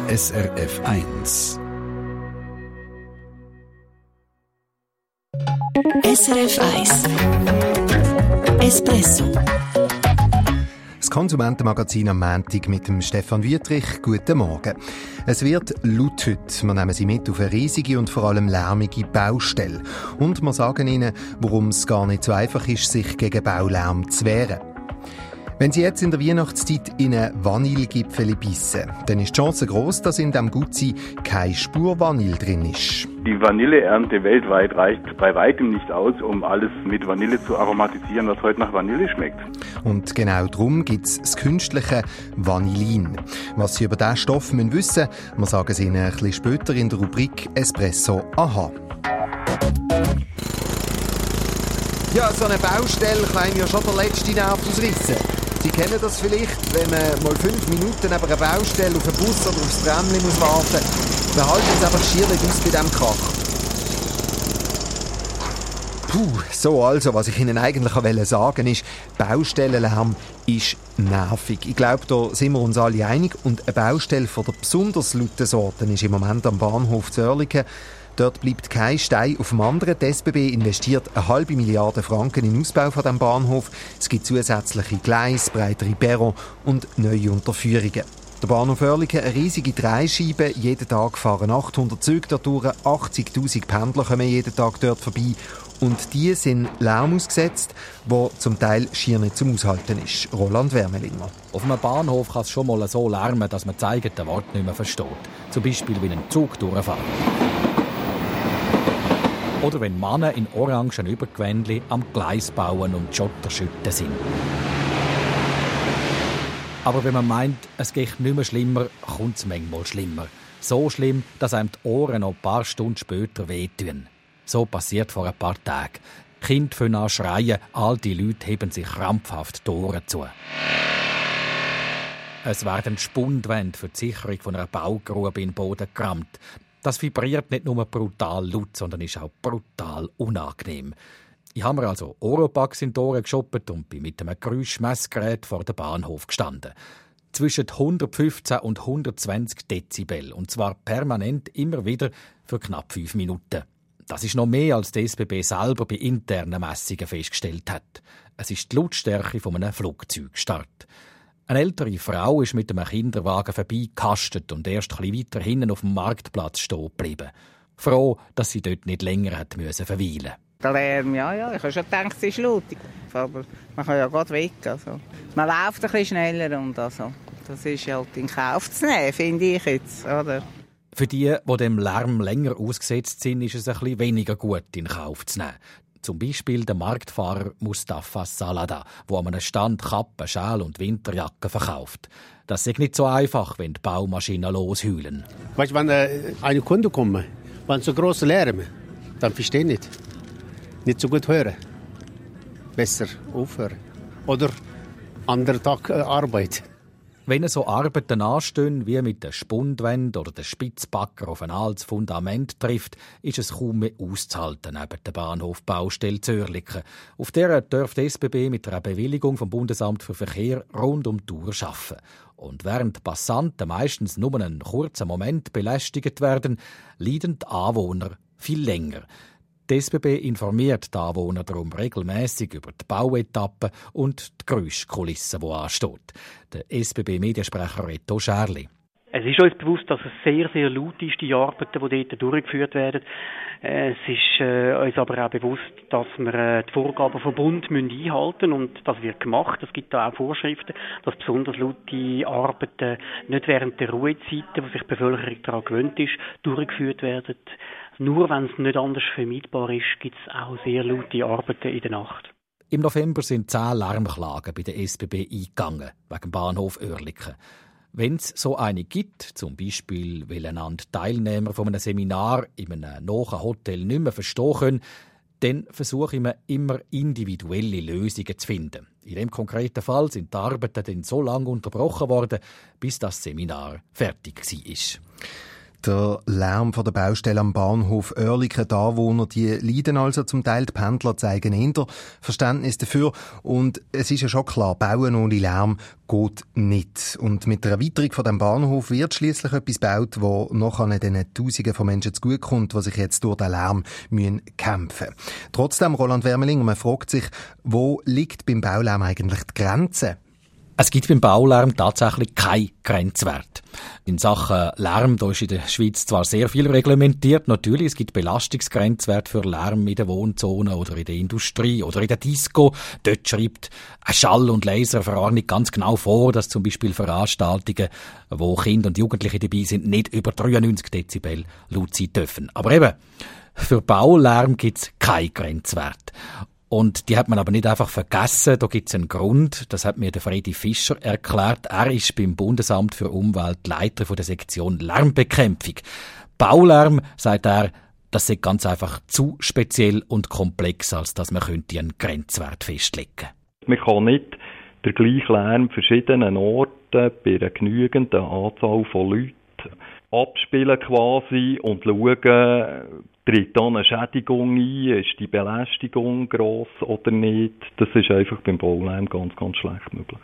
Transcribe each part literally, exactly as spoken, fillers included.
S R F eins. S R F eins Espresso. Das Konsumentenmagazin am Montag mit dem Stefan Wüthrich. Guten Morgen. Es wird laut heute. Wir nehmen Sie mit auf eine riesige und vor allem lärmige Baustelle. Und wir sagen Ihnen, warum es gar nicht so einfach ist, sich gegen Baulärm zu wehren. Wenn Sie jetzt in der Weihnachtszeit in einen Vanillegipfel bissen, dann ist die Chance gross, dass in diesem Gutsein keine Spur Vanille drin ist. Die Vanilleernte weltweit reicht bei weitem nicht aus, um alles mit Vanille zu aromatisieren, was heute nach Vanille schmeckt. Und genau darum gibt es das künstliche Vanillin. Was Sie über diesen Stoff wissen müssen, wir sagen es Ihnen ein bisschen später in der Rubrik Espresso Aha. Ja, so eine Baustelle kann einem ja schon der letzte Nerv ausrissen. Sie kennen das vielleicht, wenn man mal fünf Minuten neben einer Baustelle auf einen Bus oder aufs Tramli muss warten. Man hält jetzt einfach schier nicht aus bei diesem Krach. Puh, so also, was ich Ihnen eigentlich sagen wollte, ist, Baustellenlärm ist nervig. Ich glaube, da sind wir uns alle einig. Und eine Baustelle von der besonders lauten Sorte ist im Moment am Bahnhof Zörliken. Dort bleibt kein Stein auf dem anderen. Die S B B investiert eine halbe Milliarde Franken in den Ausbau von diesem Bahnhof. Es gibt zusätzliche Gleise, breitere Perron und neue Unterführungen. Der Bahnhof Oerlikon, eine riesige Dreischeibe. Jeden Tag fahren achthundert Züge dort durch. achtzigtausend Pendler kommen jeden Tag dort vorbei. Und die sind Lärm ausgesetzt, der zum Teil schier nicht zum Aushalten ist. Roland Wermelinger. Auf einem Bahnhof kann es schon mal so lärmen, dass man das eigene Wort nicht mehr versteht. Zum Beispiel, wie ein Zug durchfährt. Oder wenn Männer in orangen Übergewändchen am Gleis bauen und Schotter schütten sind. Aber wenn man meint, es geht nicht mehr schlimmer, kommt es manchmal schlimmer. So schlimm, dass einem die Ohren noch ein paar Stunden später wehtun. So passiert vor ein paar Tagen. Kinder fangen an schreien, alte Leute heben sich krampfhaft die Ohren zu. Es werden Spundwände für die Sicherung von einer Baugrube in den Boden gerammt. Das vibriert nicht nur brutal laut, sondern ist auch brutal unangenehm. Ich habe mir also Oropax in die Ohren geshoppt und bin mit einem Geräuschmessgerät vor dem Bahnhof gestanden. Zwischen hundertfünfzehn und hundertzwanzig Dezibel. Und zwar permanent immer wieder für knapp fünf Minuten. Das ist noch mehr, als die S B B selber bei internen Messungen festgestellt hat. Es ist die Lautstärke von einem Flugzeugstart. Eine ältere Frau ist mit einem Kinderwagen vorbeigekastet und erst ein bisschen weiter hinten auf dem Marktplatz stehen geblieben. Froh, dass sie dort nicht länger hat müssen verweilen. Der Lärm, ja, ja. Ich habe schon gedacht, es ist laut. Aber man kann ja gerade weg. Also. Man läuft ein bisschen schneller und also. Das ist halt in Kauf zu nehmen, finde ich jetzt. Oder? Für die, die dem Lärm länger ausgesetzt sind, ist es ein bisschen weniger gut in Kauf zu nehmen. Zum Beispiel der Marktfahrer Mustafa Salada, der an einem Stand Kappen, Schal und Winterjacken verkauft. Das ist nicht so einfach, wenn die Baumaschinen losheulen. Weißt du, wenn äh, eine Kunde kommt, wenn so große Lärm, dann verstehe ich nicht. Nicht so gut hören. Besser aufhören. Oder anderen Tag äh, Arbeit. Wenn so Arbeiten anstehen, wie mit der Spundwand oder der Spitzbacker auf ein altes Fundament trifft, ist es kaum mehr auszuhalten neben der Bahnhofbaustelle Zörliken. Auf der darf die S B B mit einer Bewilligung vom Bundesamt für Verkehr rund um die Uhr arbeiten. Und während Passanten meistens nur einen kurzen Moment belästigt werden, leiden die Anwohner viel länger. Die S B B informiert die Anwohner darum regelmäßig über die Bauetappen und die Geräuschkulisse, die ansteht. Der S B B-Mediensprecher Reto Scherli. Es ist uns bewusst, dass es sehr, sehr laut ist, die Arbeiten, die dort durchgeführt werden. Es ist äh, uns aber auch bewusst, dass wir äh, die Vorgaben vom Bund müssen einhalten müssen und das wird gemacht. Es gibt da auch Vorschriften, dass besonders laute Arbeiten nicht während der Ruhezeiten, wo sich die Bevölkerung daran gewöhnt ist, durchgeführt werden. Nur wenn es nicht anders vermeidbar ist, gibt es auch sehr laute Arbeiten in der Nacht. Im November sind zehn Lärmklagen bei der S B B eingegangen, wegen dem Bahnhof Oerlikon. Wenn es so eine gibt, zum Beispiel weil einander Teilnehmer von einem Seminar in einem nahen Hotel nicht mehr verstehen können, dann versuche ich immer individuelle Lösungen zu finden. In dem konkreten Fall sind die Arbeiten dann so lange unterbrochen worden, bis das Seminar fertig war. Der Lärm von der Baustelle am Bahnhof Oerlikon, die Anwohner, die leiden also zum Teil. Die Pendler zeigen eher Verständnis dafür. Und es ist ja schon klar, Bauen ohne Lärm geht nicht. Und mit der Erweiterung von dem Bahnhof wird schliesslich etwas gebaut, wo nachher den Tausenden von Menschen zugutekommt, die sich jetzt durch den Lärm müssen kämpfen müssen. Trotzdem, Roland Wermelinger, man fragt sich, wo liegt beim Baulärm eigentlich die Grenze? Es gibt beim Baulärm tatsächlich keinen Grenzwert. In Sachen Lärm, da ist in der Schweiz zwar sehr viel reglementiert, natürlich, es gibt Belastungsgrenzwerte für Lärm in der Wohnzone oder in der Industrie oder in der Disco. Dort schreibt eine Schall- und Laserverordnung ganz genau vor, dass zum Beispiel Veranstaltungen, wo Kinder und Jugendliche dabei sind, nicht über dreiundneunzig Dezibel laut sein dürfen. Aber eben, für Baulärm gibt es keinen Grenzwert. Und die hat man aber nicht einfach vergessen. Da gibt es einen Grund. Das hat mir der Fredi Fischer erklärt. Er ist beim Bundesamt für Umwelt Leiter von der Sektion Lärmbekämpfung. Baulärm, sagt er, das sei ganz einfach zu speziell und komplex, als dass man könnte einen Grenzwert festlegen könnte. Man kann nicht den gleichen Lärm verschiedenen Orten bei einer genügenden Anzahl von Leuten abspielen quasi und schauen, tritt da eine Schädigung ein, ist die Belästigung gross oder nicht. Das ist einfach beim Baulärm ganz, ganz schlecht möglich.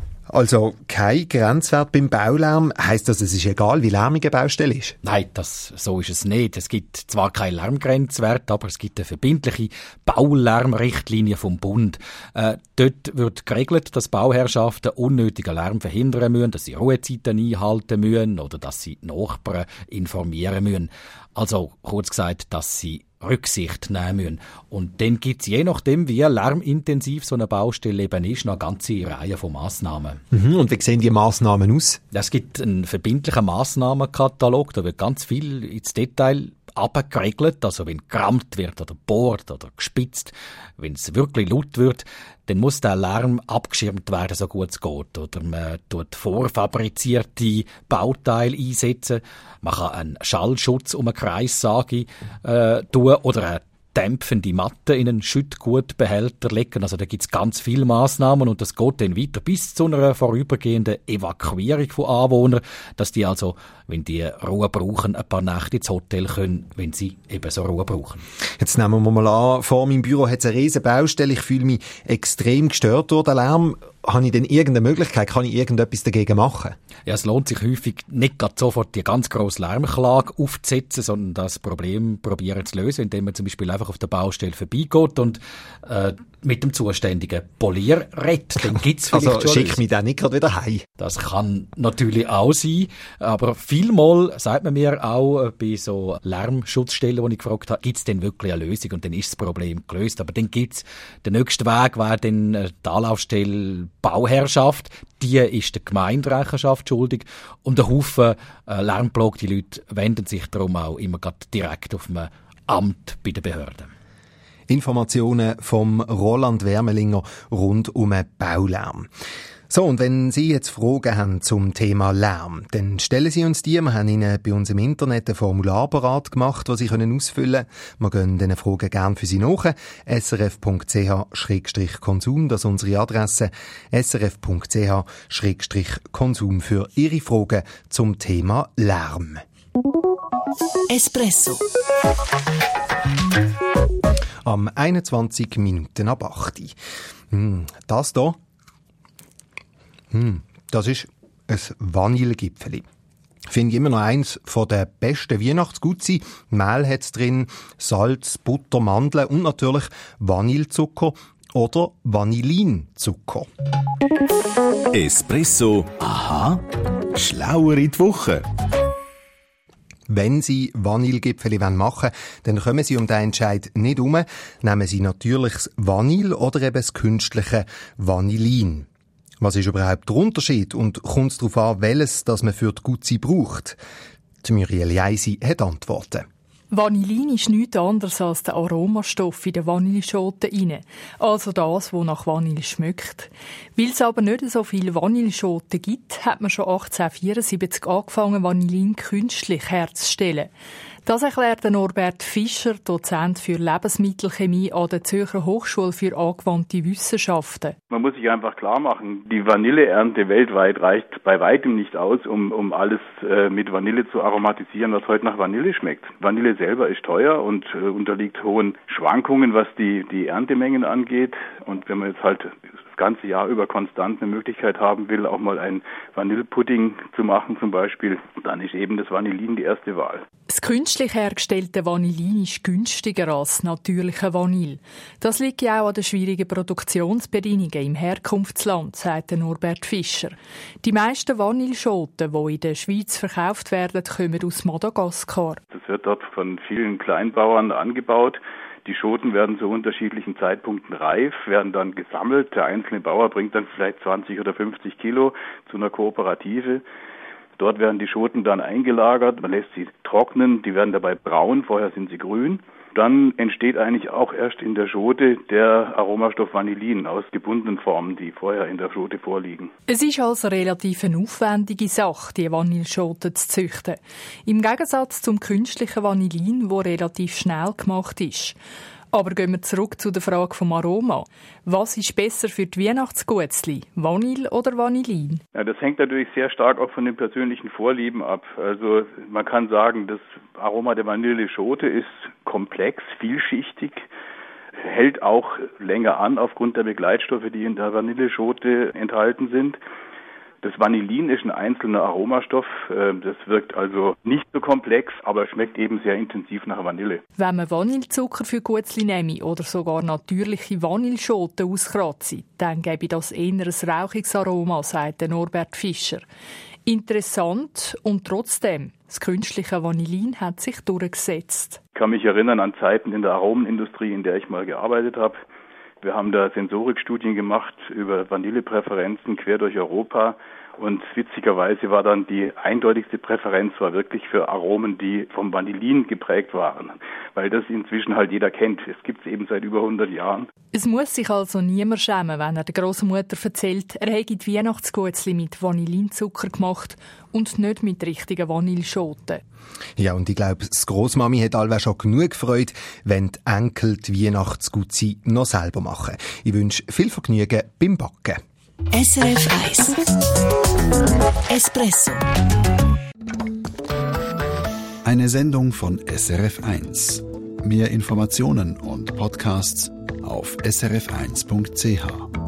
Also kein Grenzwert beim Baulärm, heisst das, es ist egal, wie lärmig eine Baustelle ist? Nein, das, so ist es nicht. Es gibt zwar keinen Lärmgrenzwert, aber es gibt eine verbindliche Baulärmrichtlinie vom Bund. Äh, dort wird geregelt, dass Bauherrschaften unnötigen Lärm verhindern müssen, dass sie Ruhezeiten einhalten müssen oder dass sie die Nachbarn informieren müssen. Also kurz gesagt, dass sie Rücksicht nehmen müssen. Und dann gibt es je nachdem, wie lärmintensiv so eine Baustelle eben ist, noch eine ganze Reihe von Massnahmen. Mhm, und wie sehen die Massnahmen aus? Es gibt einen verbindlichen Massnahmenkatalog, da wird ganz viel ins Detail abgeregelt, also wenn gerammt wird oder bohrt oder gespitzt, wenn es wirklich laut wird, dann muss der Lärm abgeschirmt werden, so gut es geht. Oder man tut vorfabrizierte Bauteile einsetzen, man kann einen Schallschutz um eine Kreissage äh, tun oder eine dämpfende Matte in einen Schüttgutbehälter legen. Also da gibt es ganz viele Massnahmen und das geht dann weiter bis zu einer vorübergehenden Evakuierung von Anwohnern, dass die also, wenn die Ruhe brauchen, ein paar Nächte ins Hotel können, wenn sie eben so Ruhe brauchen. Jetzt nehmen wir mal an, vor meinem Büro hat es eine riesen Baustelle, ich fühle mich extrem gestört durch den Lärm. Habe ich denn irgendeine Möglichkeit, kann ich irgendetwas dagegen machen? Ja, es lohnt sich häufig nicht gerade sofort die ganz grosse Lärmklage aufzusetzen, sondern das Problem probieren zu lösen, indem man zum Beispiel einfach auf der Baustelle vorbeigeht und äh, mit dem zuständigen Polier redet. Dann gibt's vielleicht also schon schick mich dann nicht gerade wieder heim. Das kann natürlich auch sein, aber vielmal sagt man mir auch bei so Lärmschutzstellen, wo ich gefragt habe, gibt es denn wirklich eine Lösung und dann ist das Problem gelöst. Aber dann gibt's den nächsten Weg, wäre dann die Anlaufstelle Bauherrschaft, die ist der Gemeinderechenschaft schuldig und ein Haufen äh, lärmplagte Leute wenden sich darum auch immer grad direkt auf ein Amt bei den Behörden. Informationen vom Roland Wermelinger rund um den Baulärm. So, und wenn Sie jetzt Fragen haben zum Thema Lärm, dann stellen Sie uns die. Wir haben Ihnen bei uns im Internet ein Formular bereit gemacht, das Sie können ausfüllen können. Wir gehen diesen Fragen gerne für Sie nach. s r f punkt c h schrägstrich konsum, das ist unsere Adresse. s r f punkt c h schrägstrich konsum für Ihre Fragen zum Thema Lärm. Espresso. Am einundzwanzig Minuten ab acht. Hm, das hier, hm, das ist ein Vanillegipfeli. Finde ich immer noch eins von der besten Weihnachtsgutsein. Mehl hat's drin, Salz, Butter, Mandeln und natürlich Vanillezucker oder Vanillinzucker. Espresso. Aha. Schlauer in die Woche. Wenn Sie Vanillegipfeli machen wollen, dann kommen Sie um diesen Entscheid nicht herum. Nehmen Sie natürliches Vanille oder eben das künstliche Vanillin. Was ist überhaupt der Unterschied und kommt es darauf an, welches das man für die Gutsein braucht? Die Muriel Jeisi hat Antworten. Vanillin ist nichts anderes als der Aromastoff in der Vanilleschote rein. Also das, was nach Vanille schmeckt. Weil es aber nicht so viele Vanilleschoten gibt, hat man schon achtzehnhundertvierundsiebzig angefangen, Vanillin künstlich herzustellen. Das erklärt Norbert Fischer, Dozent für Lebensmittelchemie an der Zürcher Hochschule für angewandte Wissenschaften. Man muss sich einfach klar machen, die Vanilleernte weltweit reicht bei weitem nicht aus, um, um alles äh, mit Vanille zu aromatisieren, was heute nach Vanille schmeckt. Vanille selber ist teuer und äh, unterliegt hohen Schwankungen, was die, die Erntemengen angeht. Und wenn man jetzt halt das ganze Jahr über konstant eine Möglichkeit haben will, auch mal einen Vanillepudding zu machen zum Beispiel, dann ist eben das Vanillin die erste Wahl. Das künstlich hergestellte Vanillin ist günstiger als das natürliche Vanille. Das liegt ja auch an den schwierigen Produktionsbedingungen im Herkunftsland, sagt Norbert Fischer. Die meisten Vanilleschoten, die in der Schweiz verkauft werden, kommen aus Madagaskar. Das wird dort von vielen Kleinbauern angebaut. Die Schoten werden zu unterschiedlichen Zeitpunkten reif, werden dann gesammelt. Der einzelne Bauer bringt dann vielleicht zwanzig oder fünfzig Kilo zu einer Kooperative. Dort werden die Schoten dann eingelagert, man lässt sie trocknen, die werden dabei braun, vorher sind sie grün. Dann entsteht eigentlich auch erst in der Schote der Aromastoff Vanillin aus gebundenen Formen, die vorher in der Schote vorliegen. Es ist also relativ eine aufwendige Sache, die Vanilleschoten zu züchten. Im Gegensatz zum künstlichen Vanillin, das relativ schnell gemacht ist. Aber gehen wir zurück zu der Frage vom Aroma. Was ist besser für die Weihnachtsguetzli, Vanille oder Vanillin? Ja, das hängt natürlich sehr stark auch von den persönlichen Vorlieben ab. Also man kann sagen, das Aroma der Vanilleschote ist komplex, vielschichtig, hält auch länger an aufgrund der Begleitstoffe, die in der Vanilleschote enthalten sind. Das Vanillin ist ein einzelner Aromastoff. Das wirkt also nicht so komplex, aber schmeckt eben sehr intensiv nach Vanille. Wenn man Vanillezucker für Guetzli nehme oder sogar natürliche Vanilleschoten auskratze, dann gäbe das eher ein rauchiges Aroma, sagt Norbert Fischer. Interessant und trotzdem, das künstliche Vanillin hat sich durchgesetzt. Ich kann mich erinnern an Zeiten in der Aromenindustrie, in der ich mal gearbeitet habe. Wir haben da Sensorikstudien gemacht über Vanillepräferenzen quer durch Europa und witzigerweise war dann die eindeutigste Präferenz war wirklich für Aromen, die vom Vanillin geprägt waren, weil das inzwischen halt jeder kennt. Es gibt es eben seit über hundert Jahren. Es muss sich also niemand schämen, wenn er der Grossmutter erzählt, er hätte die Weihnachtsguetzli mit Vanillinzucker gemacht und nicht mit richtigen Vanilleschoten. Ja, und ich glaube, das Grossmami hat allweil schon genug Freude, wenn die Enkel die Weihnachtsguetzli noch selber machen. Ich wünsche viel Vergnügen beim Backen. S R F eins Espresso. Eine Sendung von S R F eins. Mehr Informationen und Podcasts auf s r f eins punkt c h.